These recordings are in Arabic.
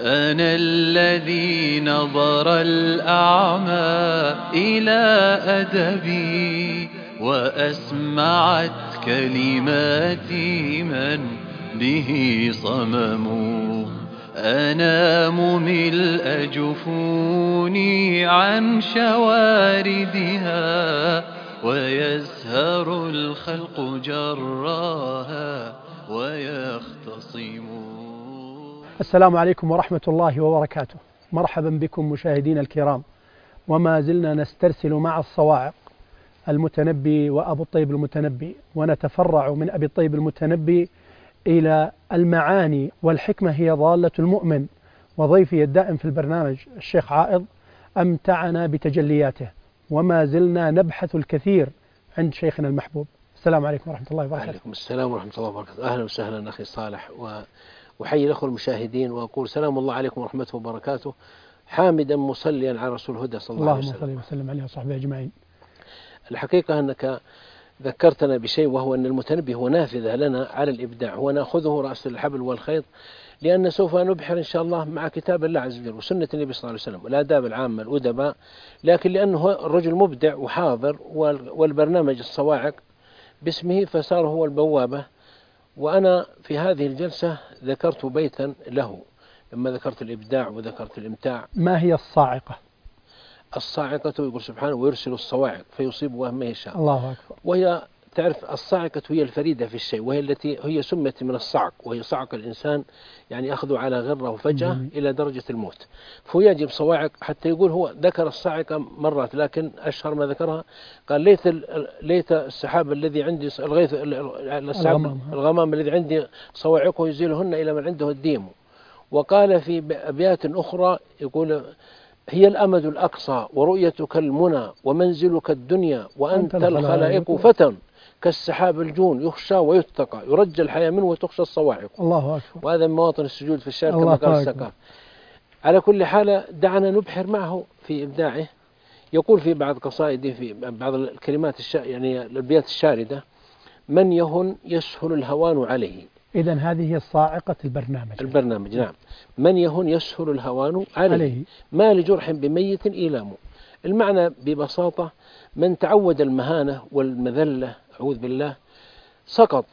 أنا الذي نظر الأعمى إلى أدبي وأسمعت كلماتي من به صمم. أنام ملء جفوني عن شواردها ويزهر الخلق جراها ويختصم. السلام عليكم ورحمة الله وبركاته. مرحبا بكم مشاهدين الكرام، وما زلنا نسترسل مع الصواعق المتنبي وأبو الطيب المتنبي، ونتفرع من أبي الطيب المتنبي إلى المعاني والحكمة هي ضالة المؤمن. وضيفي الدائم في البرنامج الشيخ عائض أمتعنا بتجلياته، وما زلنا نبحث الكثير عند شيخنا المحبوب. السلام عليكم ورحمة الله وبركاته. وعليكم السلام ورحمة الله وبركاته. أهلا وسهلا أخي صالح، وحي الأخوة المشاهدين، وأقول سلام الله عليكم ورحمته وبركاته، حامدا مصليا على رسول الهدى صلى الله عليه وسلم. اللهم صل وسلم عليه وصحبه أجمعين. الحقيقة أنك ذكرتنا بشيء، وهو أن المتنبي هو نافذة لنا على الإبداع، ونأخذه رأس الحبل والخيط، لأن سوف نبحر إن شاء الله مع كتاب الله عز وجل وسنة النبي صلى الله عليه وسلم والآداب العامة الأدباء، لكن لأنه الرجل مبدع وحاضر، والبرنامج الصواعق باسمه فصار هو البوابة. وأنا في هذه الجلسة ذكرت بيتا له لما ذكرت الإبداع وذكرت الإمتاع. ما هي الصاعقة؟ الصاعقة يقول سبحانه: ويرسل الصواعق فيصيب وهم يشاء. الله أكبر. وهي تعرف الصاعقة هي الفريدة في الشيء، وهي التي هي سمت من الصعق، وهي صعق الإنسان، يعني أخذه على غرة فجأة إلى درجة الموت. فهو يجب صواعق، حتى يقول هو ذكر الصاعقة مرات، لكن أشهر ما ذكرها قال: ليت السحاب الذي عندي الغيث الغمام الذي عندي صواعقه يزيلهن إلى من عنده الديم. وقال في أبيات أخرى يقول: هي الأمد الأقصى ورؤيتك المنى ومنزلك الدنيا وأنت الخلائق فتى كالسحاب الجون يخشى ويتقى يرجى الحياة منه وتخشى الصواعق. الله أكبر. وهذا من مواطن السجود في الشعر كما قال السقاف. على كل حال دعنا نبحر معه في إبداعه. يقول في بعض قصائده في بعض الكلمات يعني الأبيات الشاردة: من يهن يسهل الهوان عليه. إذن هذه هي صاعقة البرنامج. نعم. من يهن يسهل الهوان عليه ما لجرح بميت إيلام. المعنى ببساطة: من تعود المهانة والمذلة أعوذ بالله سقط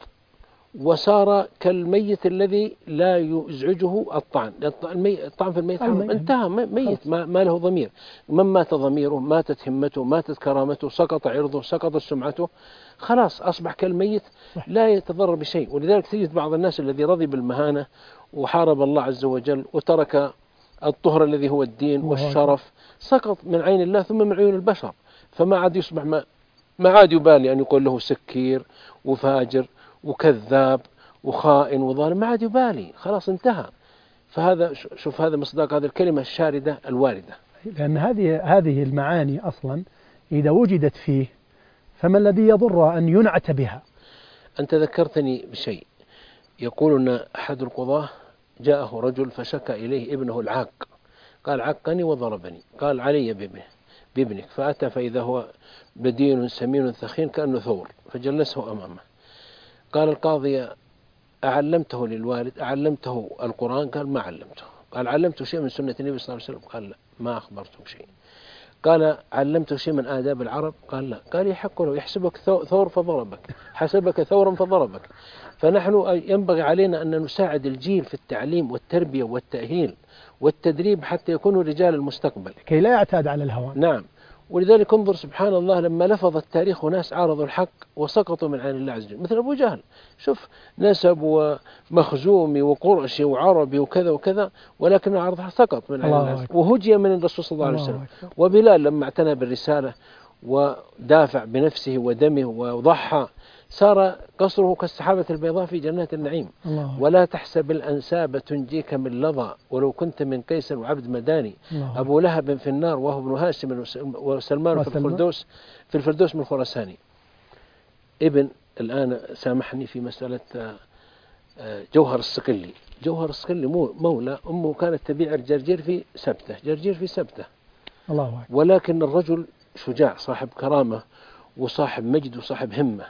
وصار كالميت الذي لا يزعجه الطعن. الطعن في الميت انتهى ميت، ما له ضمير. من مات ضميره، ماتت همته، ماتت كرامته، سقط عرضه، سقطت سمعته، خلاص أصبح كالميت لا يتضرر بشيء. ولذلك تجد بعض الناس الذي رضي بالمهانة وحارب الله عز وجل وترك الطهر الذي هو الدين والشرف، سقط من عين الله ثم من عيون البشر، فما عاد يصبح ما عاد يبالي أن يقول له سكير وفاجر وكذاب وخائن وظالم، ما عاد يبالي، خلاص انتهى. فهذا شوف هذا مصداق هذه الكلمة الشاردة الواردة. لأن هذه المعاني أصلا إذا وجدت فيه فما الذي يضر أن ينعت بها؟ أنت ذكرتني بشيء. يقول أن أحد القضاة جاءه رجل فشكى إليه ابنه العاق، قال: عقني وضربني. قال: علي بابنك. فأتى فإذا هو بدين سمين ثخين كأنه ثور، فجلسه أمامه. قال القاضي: أعلمته للوالد؟ أعلمته القرآن؟ قال: ما علمته. قال: علمته شيء من سنة النبي صلى الله عليه وسلم؟ قال: لا. ما أخبرته شيء. قال: علمته شيء من آداب العرب؟ قال: لا. قال: يحق له، يحسبك ثور فضربك، حسبك ثورا فضربك. فنحن ينبغي علينا أن نساعد الجيل في التعليم والتربية والتأهيل والتدريب حتى يكونوا رجال المستقبل كي لا يعتاد على الهوى. نعم. ولذلك انظر سبحان الله لما لفظ التاريخ ناس عارضوا الحق وسقطوا من عين الله عز وجل، مثل أبو جهل. شوف نسب ومخزومي وقرشي وعربي وكذا وكذا، ولكن عرضها سقط من عين الله عز وجل وهجي من الرسول صلى الله عليه وسلم. وبلال لما اعتنى بالرسالة ودافع بنفسه ودمه وضحى صار قصره كالسحابة البيضاء في جنات النعيم. ولا تحسب الأنساب تنجيك من لظى ولو كنت من قيس وعبد مداني. أبو لهب في النار وهو ابن هاشم وسلمان في الفردوس من خراساني. ابن الآن سامحني في مسألة جوهر الصقلي. جوهر الصقلي مولى أمه كانت تبيع جرجير في سبتة. الله أكبر. ولكن الرجل شجاع صاحب كرامة وصاحب مجد وصاحب همة.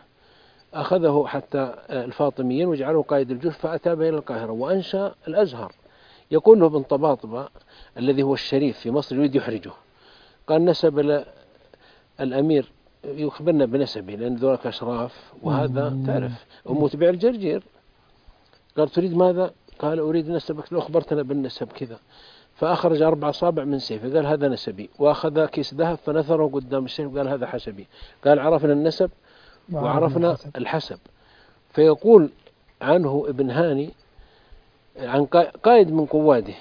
أخذه حتى الفاطميين وجعله قائد الجيش، فأتى به إلى القاهرة وأنشأ الأزهر. يقول له ابن طباطبة الذي هو الشريف في مصر يريد يحرجه، قال نسب الأمير يخبرنا بنسبه لأن ذلك أشراف، وهذا تعرف أمه تبيع الجرجير. قال تريد ماذا؟ قال أريد نسبك، لو أخبرتنا بالنسب كذا. فأخرج 4 أصابع من سيفه قال هذا نسبي، وأخذ كيس ذهب فنثره قدام السيف قال هذا حسبي. قال عرفنا النسب وعرفنا الحسب. فيقول عنه ابن هاني عن قائد من قواده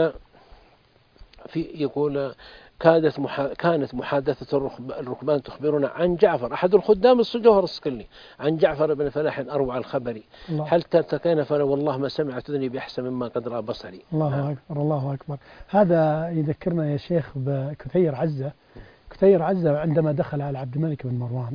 يقول كانت محادثة الركبان تخبرنا عن جعفر أحد الخدام الجوهر الصقلي عن جعفر بن فلاح أروع الخبر حتى التقينا فلا والله ما سمعت أذني بأحسن مما قد رأى بصري. الله أكبر الله أكبر. هذا يذكرنا يا شيخ بكثير عزة. كثير عزة عندما دخل على عبد الملك بن مروان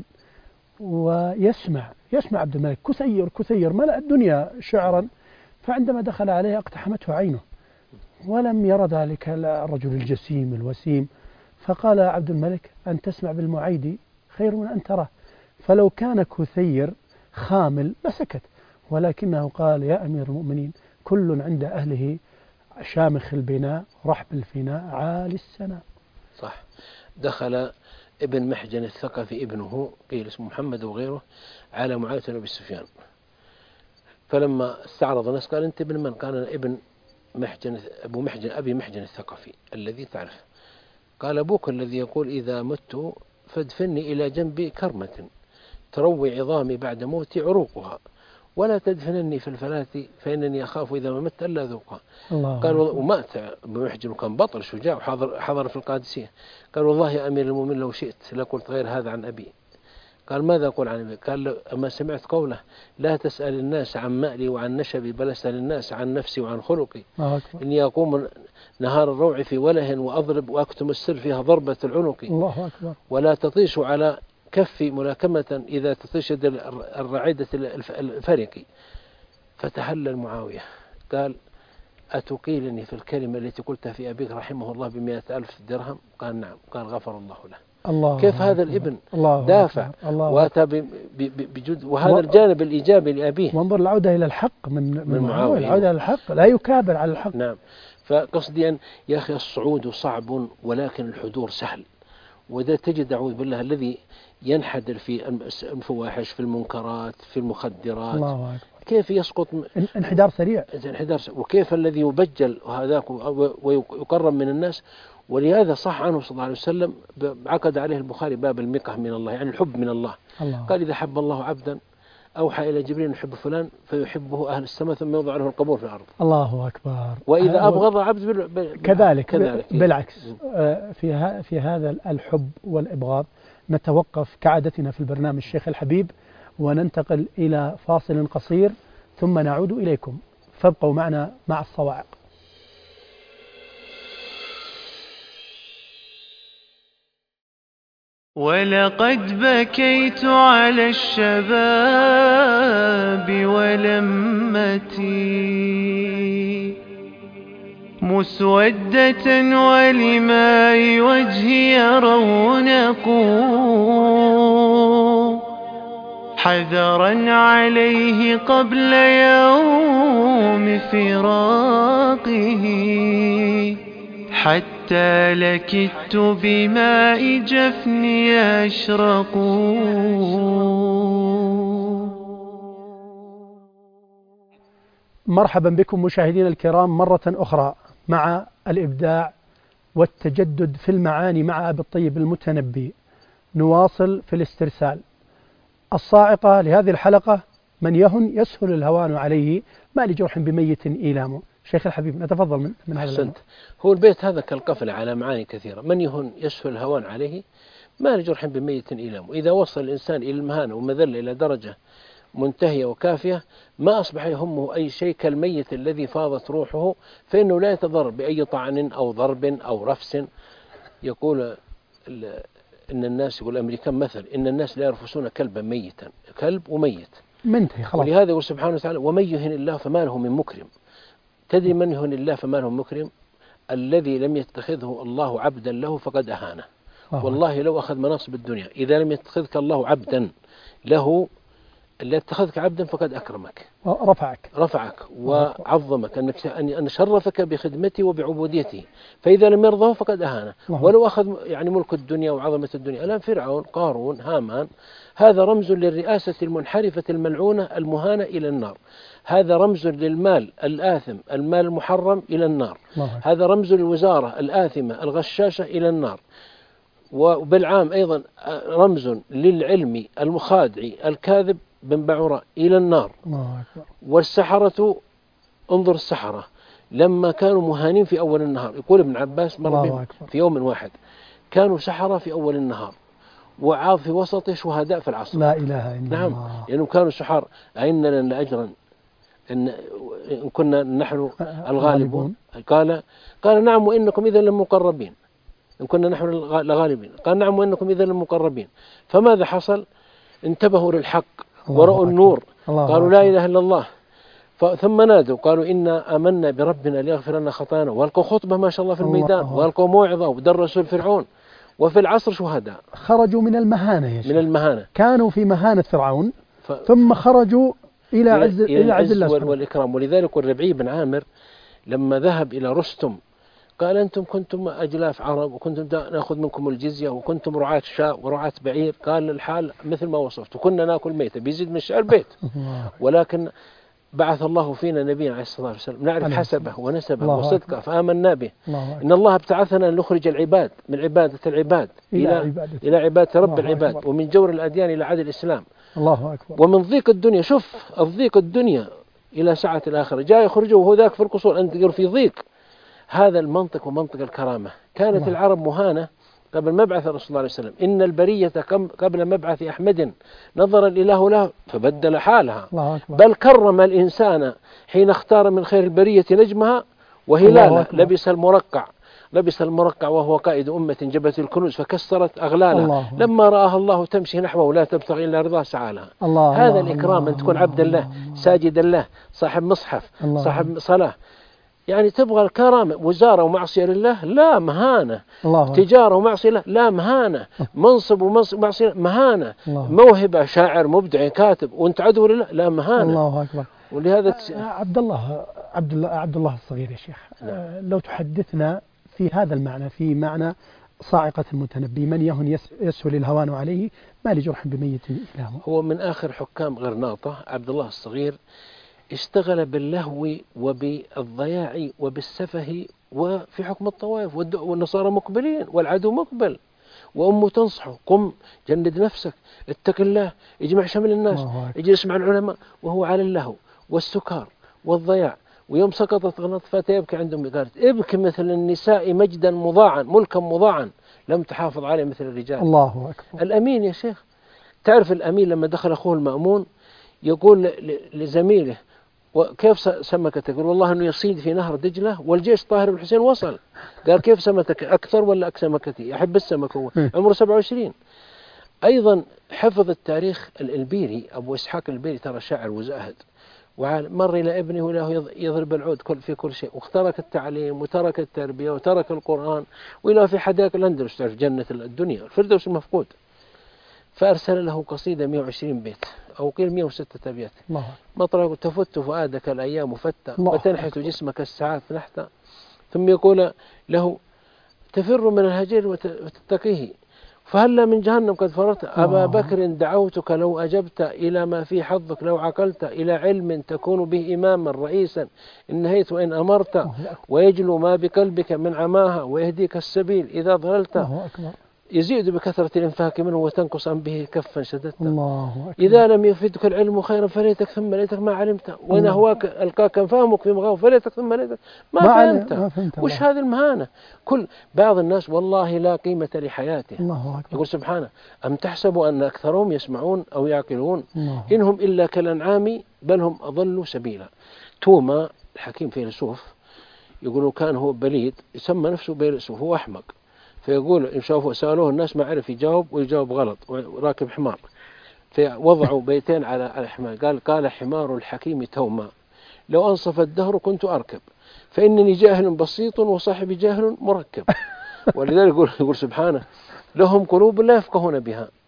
ويسمع عبد الملك كثير ملأ الدنيا شعرا، فعندما دخل عليه اقتحمته عينه ولم يرى ذلك الرجل الجسيم الوسيم، فقال عبد الملك أن تسمع بالمعيد خير من أن تراه. فلو كان كثير خامل لسكت، ولكنه قال يا أمير المؤمنين كل عند أهله شامخ البناء رحب الفناء عالي السناء. صح. دخل ابن محجن الثقفي ابنه قيل اسمه محمد وغيره على معاوية بن أبي سفيان، فلما استعرض الناس قال أنت ابن من؟ قال أنا ابن أبي محجن الثقفي الذي تعرف. قال أبوك الذي يقول إذا مت فادفني إلى جنب كرمة تروي عظامي بعد موتي عروقها، ولا تدفنني في الفلاة فإنني أخاف إذا ما مت ألا أذوقها. قال ومات أبو محجن وكان بطل شجاع وحضر في القادسية. قال والله يا أمير المؤمنين لو شئت لقلت غير هذا عن أبي. قال ماذا أقول عن أبي؟ قال أما سمعت قوله لا تسأل الناس عن مالي وعن نشبي بل أسأل الناس عن نفسي وعن خلقي. إني أقوم نهار الروع في وله وأضرب وأكتم السر فيها ضربة العنق. الله أكبر. ولا تطيش على كفي ملاكمة إذا تطيش الرعيدة الفرق. فتهلل معاوية قال أتقيلني في الكلمة التي قلتها في أبيك رحمه الله ب100,000 درهم؟ قال نعم. قال غفر الله له. الله كيف هذا الابن دافع وأتى بجد، وهذا الجانب الإيجابي لأبيه. وانظر العودة إلى الحق من معاوية، العودة إلى الحق لا يكابر على الحق. نعم. فقصدي أن يا أخي الصعود صعب ولكن الحضور سهل. وده تجد أعوذ بالله الذي ينحدر في الفواحش في المنكرات في المخدرات الله أكبر. كيف يسقط انحدار سريع. وكيف الذي يبجل وهذاك ويقرب من الناس. ولهذا صح عنه صلى الله عليه وسلم عقد عليه البخاري باب المقه من الله، يعني الحب من الله. قال إذا حب الله عبدا أوحى إلى جبريل يحب فلان فيحبه أهل السماء ثم يوضع له القبول في الأرض. الله أكبر. وإذا أبغض عبد كذلك بالعكس. في هذا الحب والإبغاض نتوقف كعادتنا في البرنامج الشيخ الحبيب وننتقل إلى فاصل قصير ثم نعود إليكم، فابقوا معنا مع الصواعق. ولقد بكيت على الشباب ولمتي مسودة ولماء وجهي رونق حذرا عليه قبل يوم فراقه حتى لكدت بماء جفني أشرق. مرحبا بكم مشاهدينا الكرام مرة أخرى مع الإبداع والتجدد في المعاني مع أبي الطيب المتنبي. نواصل في الاسترسال. الصاعقة لهذه الحلقة: من يهن يسهل الهوان عليه ما لجرح بميت إيلام. شيخ الحبيب نتفضل من هذا البيت. هو البيت هذا كالقفل على معاني كثيرة. من يهن يسهل الهوان عليه ما لجرح بميت إيلام. إذا وصل الإنسان إلى المهانة ومذلة إلى درجة منتهية وكافية ما أصبح يهمه أي شيء كالميت الذي فاضت روحه، فإنه لا يتضرر بأي طعن أو ضرب أو رفس. يقول إن الناس، يقول الأمريكان مثل، إن الناس لا يرفسون كلبا ميتا، كلب وميت منتهي خلاص. ولهذا يقول سبحانه وتعالى: ومن يهن الله فما له من مكرم. تدري من يهن الله فما له من مكرم؟ الذي لم يتخذه الله عبدا له فقد أهانه. والله لو أخذ مناصب الدنيا إذا لم يتخذك الله عبدا له اللي اتخذك عبدا فقد أكرمك، رفعك وعظمك، أن شرفك بخدمته وبعبوديته، فإذا لم يرضه فقد أهانه. ولو أخذ يعني ملك الدنيا وعظمة الدنيا، الآن فرعون، قارون، هامان، هذا رمز للرئاسة المنحرفة الملعونة المهانة إلى النار، هذا رمز للمال الآثم، المال المحرم إلى النار، هذا رمز للوزارة الآثمة الغشاشة إلى النار. وبالعام أيضا رمز للعلم المخادع الكاذب بن بعوراء إلى النار. والسحرة، انظر السحرة لما كانوا مهانين في أول النهار، يقول ابن عباس مر بهم في يوم واحد كانوا سحرة في أول النهار وعاض في وسط شهداء في العصر. لا إله إلا الله. نعم، لأنهم كانوا سحار. أئن لنا لأجرا إن كنا نحن الغالبون؟ قال نعم وإنكم إذا لمقربين، إن كنا نحن الغالبين. قال نعم وإنكم إذا لمقربين. فماذا حصل؟ انتبهوا للحق ورأوا النور، قالوا لا إله إلا الله. ثم نادوا قالوا إنا آمنا بربنا ليغفر لنا خطايانا، والقوا خطبة ما شاء الله في الميدان، والقوا موعظة ودرسوا الفرعون، وفي العصر شهداء. خرجوا من المهانة يا شيخ، من المهانة، كانوا في مهانة فرعون ثم خرجوا إلى عز الله والإكرام. ولذلك الربعي بن عامر لما ذهب إلى رستم قال أنتم كنتم أجلاف عرب وكنتم نأخذ منكم الجزية وكنتم رعاة شاء ورعاة بعير، قال الحال مثل ما وصفت، وكنا نأكل ميتة بيزيد من الشعر بيت، ولكن بعث الله فينا نبينا عليه الصلاة والسلام نعرف حسبه ونسبه وصدقه فآمنا به. إن الله ابتعثنا لنخرج العباد من عبادة العباد إلى عبادة رب العباد، ومن جور الأديان إلى عدل الإسلام. الله أكبر. ومن ضيق الدنيا، شوف الضيق الدنيا إلى سعة الآخرة، جاء يخرجوا وهو ذاك في القصور، أنت تقول في ضيق. هذا المنطق ومنطق الكرامة. كانت العرب مهانة قبل مبعث الرسول صلى الله عليه وسلم. إن البرية قبل مبعث أحمد نظر الإله له فبدل حالها، بل كرم الإنسان حين اختار من خير البرية نجمها وهلاله. لبس المرقع وهو قائد أمة جبت الكنوز فكسرت أغلالها، لما رآها الله تمشي نحوه لا تبتغي إلا رضاه سعالها. هذا الإكرام، أن تكون عبدا له ساجدا له صاحب مصحف صاحب صلاة. يعني تبغى الكرامة، وزارة ومعصية لله لا مهانة، تجارة ومعصية لله لا مهانة، منصب ومعصية مهانة، موهبة شاعر مبدع كاتب وانت عدو لله لا مهانة. الله أكبر. ولهذا عبد الله الصغير يا شيخ، لو تحدثنا في هذا المعنى، في معنى صاعقة المتنبي، من يهن يسهل الهوان عليه ما لجرح بميت إلامه. هو من آخر حكام غرناطة عبد الله الصغير، اشتغل باللهو وبالضياع وبالسفه وفي حكم الطوائف، والنصارى مقبلين والعدو مقبل، وأمه تنصحه قم جند نفسك اتق الله اجمع شمل الناس اجلس مع العلماء، وهو على اللهو والسكار والضياع. ويوم سقطت غرناطة يبكي عندهم، قالت ابكي مثل النساء مجدا مضاعا ملكا مضاعا لم تحافظ عليه مثل الرجال. الله أكبر. الأمين يا شيخ، تعرف الأمين لما دخل أخوه المأمون يقول لزميله وكيف سمكتك؟ يقول والله أنه يصيد في نهر دجلة والجيش طاهر بن حسين وصل. قال كيف سمكتك أكثر ولا سمكتي؟ يحب السمك، هو عمره 27. أيضا حفظ التاريخ البيري، أبو إسحاق البيري ترى شاعر وزاهد، ومر إلى ابنه وله يضرب العود في كل شيء، وترك التعليم وترك التربية وترك القرآن، وإلى في حدائق الأندلس، تعرف جنة الدنيا الفردوس المفقود. فأرسل له قصيدة 120 بيت أو قيل 106 أبيات. مطرق تفت فؤادك الأيام فتى وتنحت جسمك الساعات نحتا. ثم يقول له تفر من الهجر وتتقيه فهلا من جهنم قد فررت. أبا بكر دعوتك لو أجبت إلى ما في حظك، لو عقلت إلى علم تكون به إماما رئيسا إن نهيت وإن أمرت، ويجلو ما بقلبك من عماها ويهديك السبيل إذا ضللت. يزيد بكثرة الإنفاق منه وتنقص عن به كفا شددت. إذا لم يفدك العلم خيرا فليتك ثم ليتك ما علمت، وإن أهواك ألقاك فهمك في مغاو فليتك ثم ليتك ما فهمت. وش هذه المهانة؟ كل بعض الناس والله لا قيمة لحياته. يقول سبحانه أم تحسب أن أكثرهم يسمعون أو يعقلون إنهم إلا كالأنعام بل هم أضلوا سبيلا. توما الحكيم فيلسوف يقولوا كان هو بليد، يسمى نفسه فيلسوف، هو أحمق. فيقول إن شافوا سألوه الناس ما عرف يجاوب ويجاوب غلط، وراكب حمار. فوضعوا بيتين على الحمار، قال حمار الحكيم توما لو أنصف الدهر كنت أركب، فإنني جاهل بسيط وصاحبي جاهل مركب. ولذلك يقول سبحانه لهم قلوب لا يفقهون بها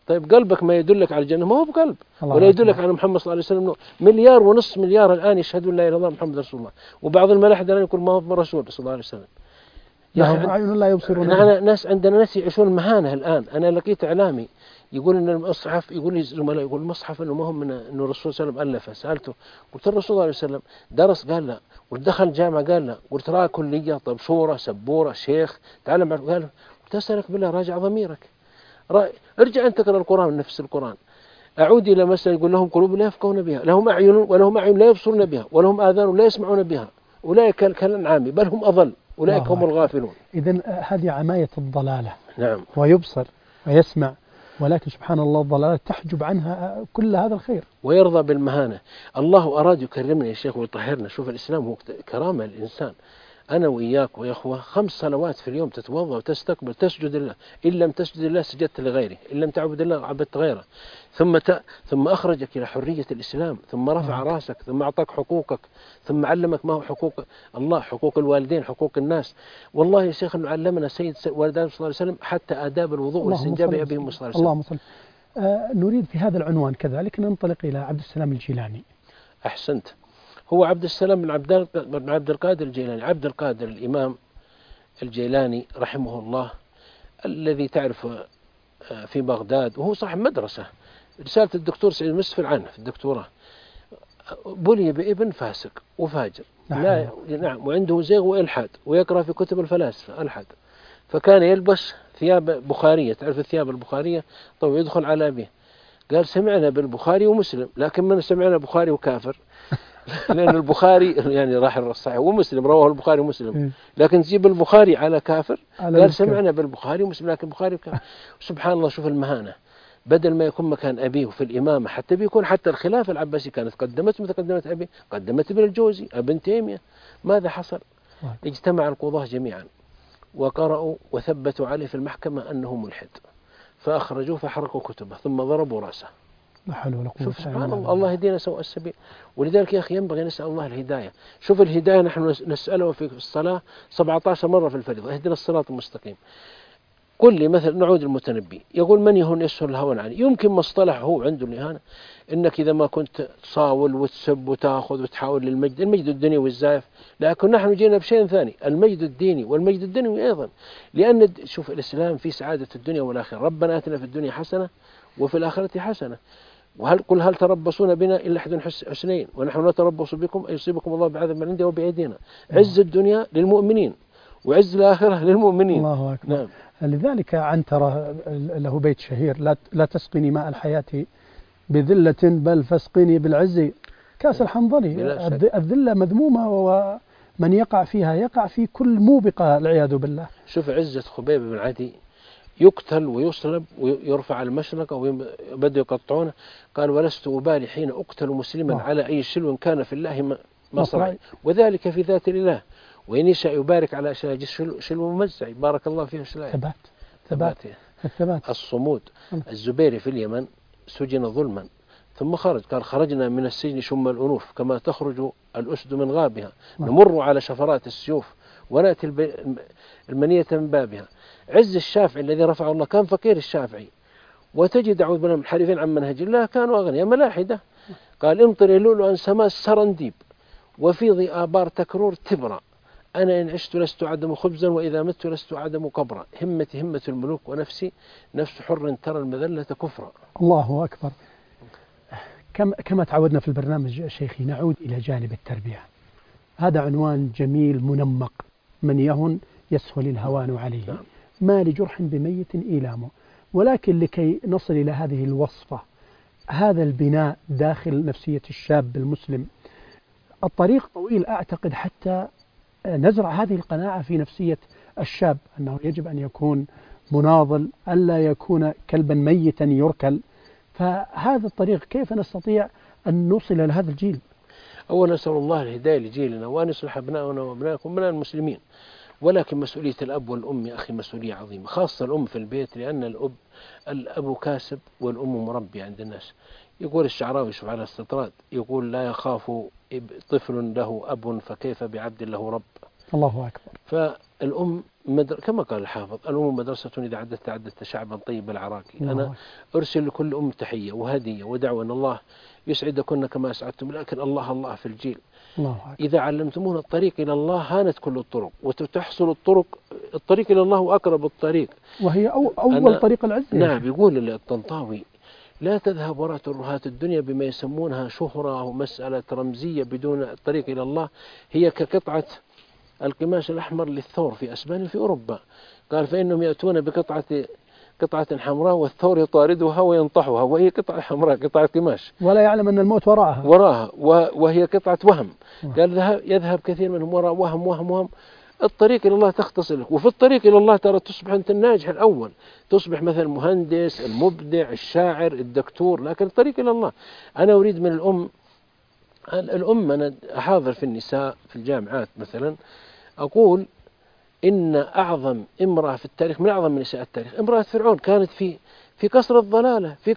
طيب قلبك ما يدلك على الجنة، ما هو بقلب، ولا يدلك على محمد صلى الله عليه وسلم. 1.5 مليار الآن يشهدون لا إله إلا الله محمد رسول الله، وبعض الملاحدة الآن يقول ما هو رسول صلى الله عليه وسلم. لهم أعين لا يبصرون بها. ناس عندنا ناس يعيشون المهانة الآن. أنا لقيت إعلامي يقول إن المصحف، يقول لي زملاء، يقول المصحف إنه ما هو من إنه الرسول صلى الله عليه وسلم ألفه. سألته قلت الرسول صلى الله عليه وسلم درس؟ قال لا. ودخل جامعة؟ قال لا. قلت رأى كلية؟ طيب صورة سبورة شيخ تعلم؟ قال قلت أسألك بالله راجع ضميرك، ارجع أنت تقرأ القرآن، نفس القرآن. أعود إلى مسألة يقول لهم قلوب لا يفقهون بها، لهم أعين ولهم أعين لا يبصرون بها، ولهم آذان لا يسمعون بها، أولئك كالأنعام بل هم أضل، أولئك هم الغافلون. إذن هذه عماية الضلالة. نعم. ويبصر ويسمع، ولكن سبحان الله الضلالة تحجب عنها كل هذا الخير. ويرضى بالمهانة. الله أراد يكرمنا يا شيخ ويطهرنا. شوف الإسلام هو كرامة للإنسان. أنا وإياك ويا أخوة 5 صلوات في اليوم تتوضأ وتستقبل تسجد لله، إن لم تسجد لله سجدت لغيره، إن لم تعبد الله عبدت غيره. ثم أخرجك إلى حرية الإسلام، ثم رفع راسك، ثم أعطاك حقوقك، ثم علمك ما هو حقوق الله، حقوق الوالدين، حقوق الناس. والله يا شيخ أنه علمنا سيد والدنا صلى الله عليه وسلم حتى آداب الوضوء والاستنجاء بأبيهم صلى الله عليه وسلم. اللهم صل. نريد في هذا العنوان كذلك ننطلق إلى عبد السلام الجيلاني. أحسنت. هو عبد السلام بن عبد القادر الجيلاني. عبد القادر الإمام الجيلاني رحمه الله، الذي تعرف في بغداد، وهو صاحب مدرسة. رسالة الدكتور سعيد المسفر عنه في الدكتوراه. بلي بابن فاسق وفاجر، نعم، وعنده زيغ وإلحاد، ويقرأ في كتب الفلاسفة ألحد. فكان يلبس ثياب بخارية، تعرف الثياب البخارية؟ طيب يدخل على أبيه قال سمعنا بالبخاري ومسلم، لكن من سمعنا بخاري وكافر لأن البخاري يعني راح الصحيح ومسلم رواه البخاري ومسلم، لكن تجيب البخاري على كافر. قال سمعنا بالبخاري ومسلم لكن البخاري وكافر. سبحان الله. شوف المهانة. بدل ما يكون مكان أبيه في الإمامة، حتى بيكون حتى الخلافة العباسية كانت قدمت مثل قدمت أبيه، قدمت ابن الجوزي ابن تيمية. ماذا حصل؟ اجتمع القضاة جميعا وقرأوا وثبتوا عليه في المحكمة أنه ملحد، فأخرجوه فحرقوا كتبه ثم ضربوا رأسه. شوف سبحان الله. الله يهدينا سوء السبيل. ولذلك يا أخي ينبغي نسأل الله الهداية. شوف الهداية نحن نسأله في الصلاة 17 مرة في الفريضة، اهدنا الصراط المستقيم. قل لي مثلا نعود المتنبي يقول من يهون يسهل الهون عني. يمكن مصطلح هو عنده الإهانة، إنك إذا ما كنت تصاول وتسب وتأخذ وتحاول للمجد، المجد الدنيوي الزائف، لكن نحن جينا بشيء ثاني، المجد الديني والمجد الدنيوي أيضا. لأن شوف الإسلام في سعادة الدنيا والآخرة. ربنا آتنا في الدنيا حسنة وفي الآخرة حسنة. قل هل تربصون بنا إلا أحد حسنين ونحن نتربص بكم أن يصيبكم الله بعذاب من عنده وبأيدينا. عز الدنيا للمؤمنين وعز الآخرة للمؤمنين. الله أكبر. نعم. لذلك عنترة له بيت شهير: لا تسقني ماء الحياة بذلة بل فاسقني بالعز كاس الحنظلي. الذلة مذمومة، ومن يقع فيها يقع في كل موبقة العياذ بالله. شوف عزة خبيب بن عدي يقتل ويصلب ويرفع المشرقة وبدأوا يقطعونه. قال ولست أبالي حين أقتل مسلما على أي شلو كان في الله مصرعي، وذلك في ذات الله، وإن يشاء يبارك على أشياء شلو ممزعي بارك الله فيه. ثبات الصمود. الزبيري في اليمن سجن ظلما ثم خرج، قال خرجنا من السجن شم الأنوف كما تخرج الأسد من غابها، نمر على شفرات السيوف ونأتي المنية من بابها. عز الشافعي الذي رفعه الله كان فقير الشافعي، وتجد أعوذ بالله منحرفين عن منهج الله كانوا أغنياء ملاحدة. قال امطري لؤلؤا سماء السرنديب وفيضي آبار تكرور تبرأ، أنا إن عشت لست أعدم خبزا وإذا مت لست أعدم قبرا، همتي همة الملوك ونفسي نفس حر ترى المذلة كفرا. الله أكبر. كما تعودنا في البرنامج شيخي نعود إلى جانب التربية. هذا عنوان جميل منمق: من يهن يسهل الهوان عليه، ما لجرح بميت إيلامه. ولكن لكي نصل إلى هذه الوصفة، هذا البناء داخل نفسية الشاب المسلم، الطريق طويل أعتقد حتى نزرع هذه القناعة في نفسية الشاب أنه يجب أن يكون مناضل، ألا يكون كلبا ميتا يركل. فهذا الطريق كيف نستطيع أن نوصل إلى هذا الجيل؟ أولا نسأل الله الهداية لجيلنا وأن يصلح أبنائنا وأبنائكم من المسلمين. ولكن مسؤولية الأب والأم يا أخي مسؤولية عظيمة، خاصة الأم في البيت، لأن الأب كاسب والأم مربي عند الناس. يقول الشعراوي شوف على الاستطراد، يقول لا يخاف طفل له أب فكيف بعبد له رب. الله أكبر. الأم كما قال الحافظ: الأم مدرسة إذا عددت شعبا طيب العراقي. أنا أرسل لكل أم تحية وهدية ودعوة أن الله يسعدكن كما أسعدتم، لكن الله في الجيل. إذا علمتمونا الطريق إلى الله هانت كل الطرق وتحصل الطريق إلى الله وأقرب الطريق، وهي أول طريق العز. نعم. يقول الطنطاوي: لا تذهب وراء ترهات الدنيا بما يسمونها شهرة أو مسألة رمزية بدون الطريق إلى الله. هي كقطعة القماش الأحمر للثور في أسبانيا في أوروبا. قال: فإنهم يأتون قطعة حمراء والثور يطاردها وينطحها، وهي قطعة حمراء، قطعة قماش، ولا يعلم أن الموت وراءها وهي قطعة وهم. قال: يذهب كثير منهم وراء وهم. الطريق إلى الله تختصر لك، وفي الطريق إلى الله ترى تصبح أنت الناجح الأول، تصبح مثل المهندس، المبدع، الشاعر، الدكتور، لكن الطريق إلى الله. أنا أريد من الأم أنا أحاضر في النساء في الجامعات مثلا، أقول إن أعظم امرأة في التاريخ، من أعظم نساء التاريخ، امرأة فرعون، كانت في قصر الضلالة، في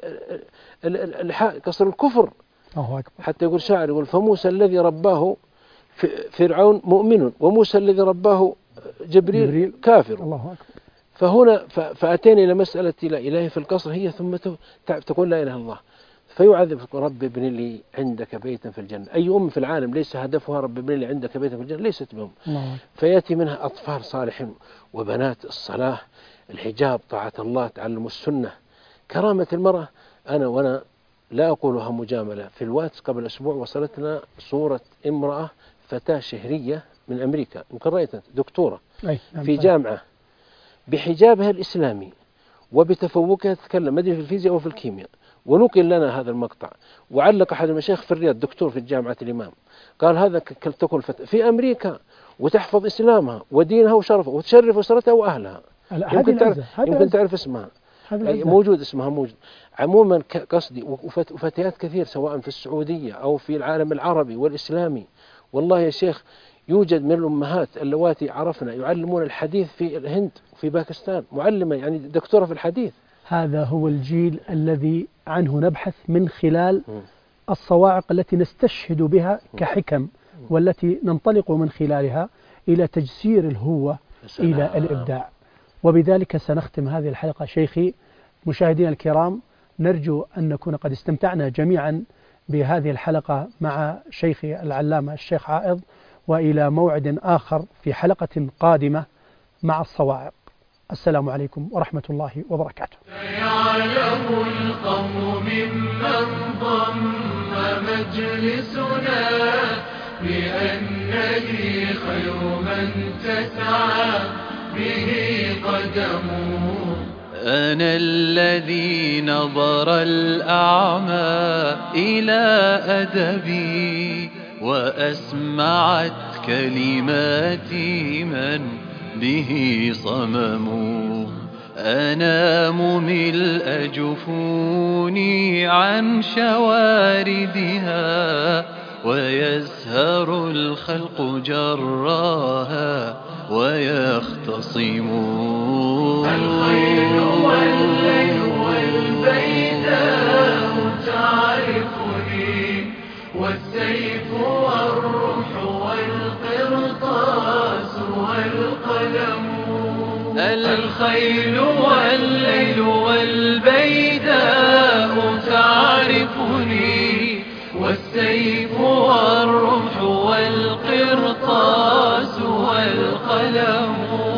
قصر الكفر. حتى يقول شاعر، يقول: فموسى الذي رباه فرعون مؤمن، وموسى الذي رباه جبريل كافر. الله أكبر. فهنا فأتينا إلى مسألة لا إله في القصر، هي ثم تقول لا إله إلا الله، فيعذب: رب ابن لي عندك بيتا في الجنة. أي أم في العالم ليس هدفها رب ابن لي عندك بيتا في الجنة، ليست بهم. فيأتي منها أطفال صالحين وبنات، الصلاة، الحجاب، طاعة الله، تعلم السنة، كرامة المرأة. وأنا لا أقولها مجاملة، في الواتس قبل أسبوع وصلتنا صورة امرأة فتاة شهرية من أمريكا، يمكن رأيتها، دكتورة في جامعة، بحجابها الإسلامي وبتفوقها تتكلم مدري في الفيزياء وفي الكيمياء. ونقل لنا هذا المقطع، وعلق أحد المشايخ في الرياض، دكتور في جامعة الإمام، قال: هذا تكون في أمريكا وتحفظ إسلامها ودينها وشرفها وتشرف أسرتها وأهلها. يمكن تعرف اسمها، موجود اسمها موجود. عموما قصدي وفتيات كثير سواء في السعودية أو في العالم العربي والإسلامي. والله يا شيخ يوجد من الأمهات اللواتي عرفنا يعلمون الحديث في الهند وفي باكستان، معلمة يعني دكتورة في الحديث. هذا هو الجيل الذي عنه نبحث من خلال الصواعق التي نستشهد بها كحكم، والتي ننطلق من خلالها إلى تجسير الهوة إلى الإبداع. وبذلك سنختم هذه الحلقة. شيخي، مشاهدينا الكرام، نرجو أن نكون قد استمتعنا جميعا بهذه الحلقة مع شيخي العلامة الشيخ عائض، وإلى موعد آخر في حلقة قادمة مع الصواعق. السلام عليكم ورحمة الله وبركاته. يعلم القوم ممن ضم مجلسنا بأنني خير من تسعى به قدمه. أنا الذي نظر الأعمى إلى أدبي، وأسمعت كلماتي من به صمموا. أنام ملء جفوني عن شواردها، ويسهر الخلق جراها ويختصمون. الخيل والليل والبيداء تعرفني، والسيف والروح والقرطاس والقلم. الخيل والليل والبيداء تعرفني، والسيف والرمح والقرطاس والقلم.